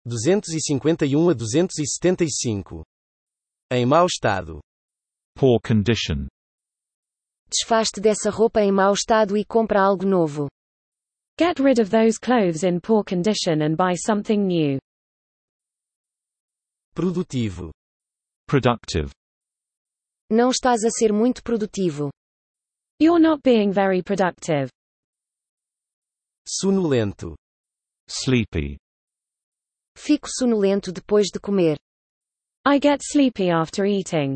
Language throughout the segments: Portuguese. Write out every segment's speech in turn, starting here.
251 a 275. Em mau estado. Poor condition. Desfaz-te dessa roupa em mau estado e compra algo novo. Get rid of those clothes in poor condition and buy something new. Produtivo. Productive. Não estás a ser muito produtivo. You're not being very productive. Sonolento. Sleepy. Fico sonolento depois de comer. I get sleepy after eating.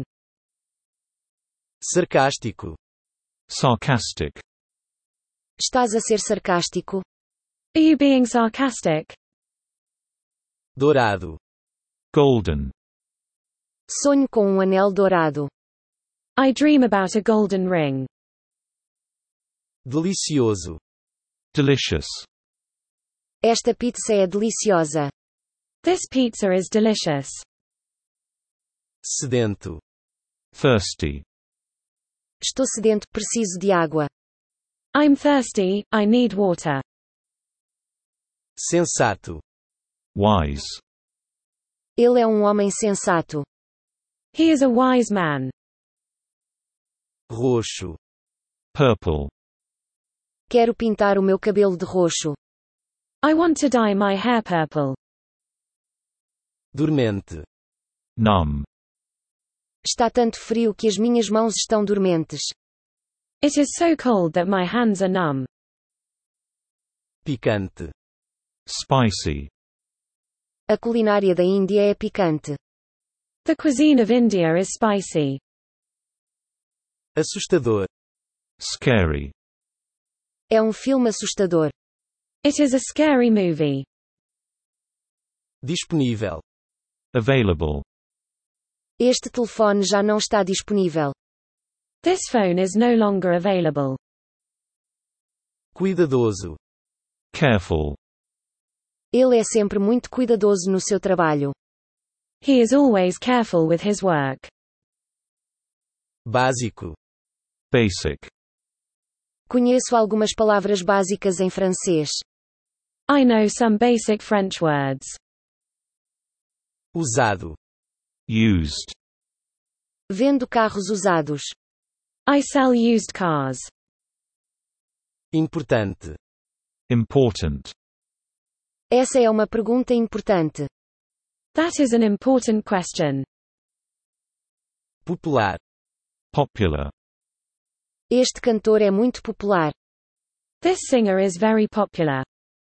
Sarcástico. Sarcastic. Estás a ser sarcástico? Are you being sarcastic? Dourado. Golden. Sonho com um anel dourado. I dream about a golden ring. Delicioso. Delicious. Esta pizza é deliciosa. This pizza is delicious. Sedento. Thirsty. Estou sedento, preciso de água. I'm thirsty, I need water. Sensato. Wise. Ele é um homem sensato. He is a wise man. Roxo. Purple. Quero pintar o meu cabelo de roxo. I want to dye my hair purple. Dormente. Numb. Está tanto frio que as minhas mãos estão dormentes. It is so cold that my hands are numb. Picante. Spicy. A culinária da Índia é picante. The cuisine of India is spicy. Assustador. Scary. É um filme assustador. It is a scary movie. Disponível. Available. Este telefone já não está disponível. This phone is no longer available. Cuidadoso. Careful. Ele é sempre muito cuidadoso no seu trabalho. He is always careful with his work. Básico. Basic. Conheço algumas palavras básicas em francês. I know some basic French words. Usado. Used. Vendo carros usados. I sell used cars. Importante. Important. Essa é uma pergunta importante. That is an important question. Popular. Popular. Este cantor é muito popular. This singer is very popular.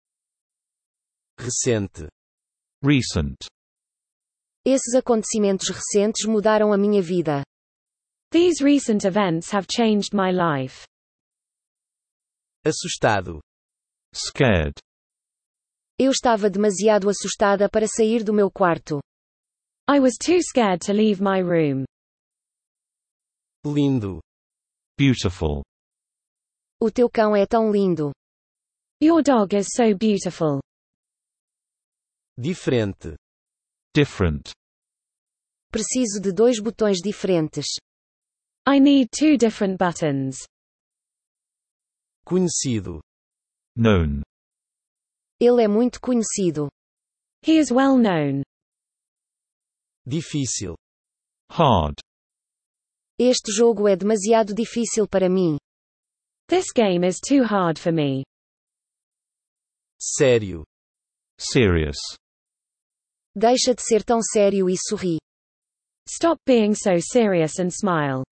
Recente. Recent. Esses acontecimentos recentes mudaram a minha vida. These recent events have changed my life. Assustado. Scared. Eu estava demasiado assustada para sair do meu quarto. I was too scared to leave my room. Lindo. Beautiful. O teu cão é tão lindo. Your dog is so beautiful. Diferente. Different. Preciso de 2 botões diferentes. I need 2 different buttons. Conhecido. Known. Ele é muito conhecido. He is well known. Difícil. Hard. Este jogo é demasiado difícil para mim. This game is too hard for me. Sério. Serious. Deixa de ser tão sério e sorri. Stop being so serious and smile.